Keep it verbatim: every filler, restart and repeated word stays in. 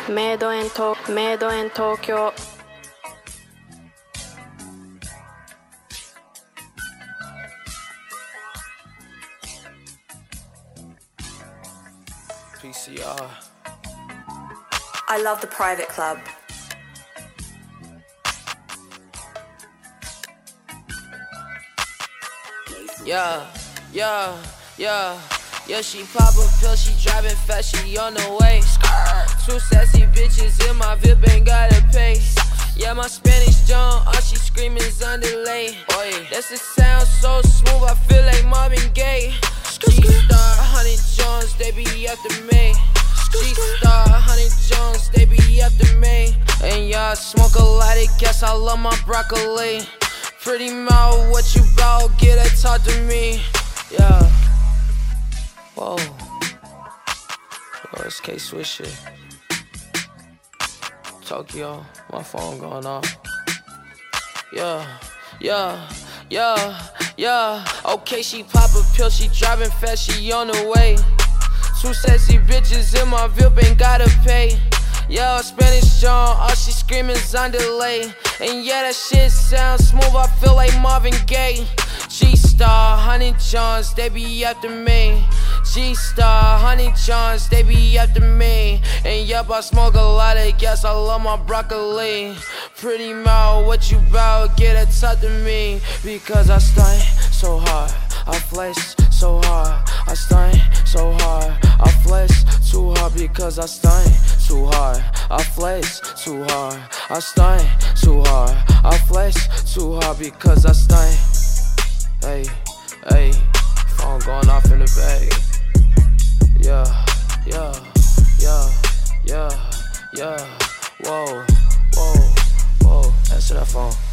メイドイン東メイドイン東京 P C R. I love the private club. Yeah, yeah, yeah. Yeah, she pop a pill, she driving fast, she on the way. Two sassy bitches in my V I P, ain't gotta pay. Yeah, my Spanish John, all she screaming is on delay. That's the sound so smooth, I feel like Marvin Gaye. G-Star, Honey Jones, they be after me. G-Star, Honey Jones, they be after me. And y'all smoke a lot of gas, I love my broccoli. Pretty mouth, what you bout, get her, talk to me. Yeah. Whoa. Yo, it's K-Swisher. Tokyo, my phone going off. Yeah, yeah, yeah, yeah. Okay, she pop a pill, she driving fast, she on the way. Two sexy bitches in my V I P, ain't gotta pay. Yeah, Spanish John, all she screaming is on delay. And yeah, that shit sounds smooth, I feel like Marvin Gaye. G-Star, Honey Johns, they be after me. G-Star, Honey Johns, they be after me. And yup, I smoke a lot of gas, I love my broccoli. Pretty mouth, what you bout, get her, talk to me. Because I stunt so hard, I flex so hard. I stunt so hard, I flex too hard. Because I stunt too hard, I flex too hard. I stunt too hard, I flex too hard. Because I stunt. Hey, hey, phone going off in the bag. Yeah, yeah, yeah, yeah, yeah. Whoa, whoa, whoa. Answer that phone.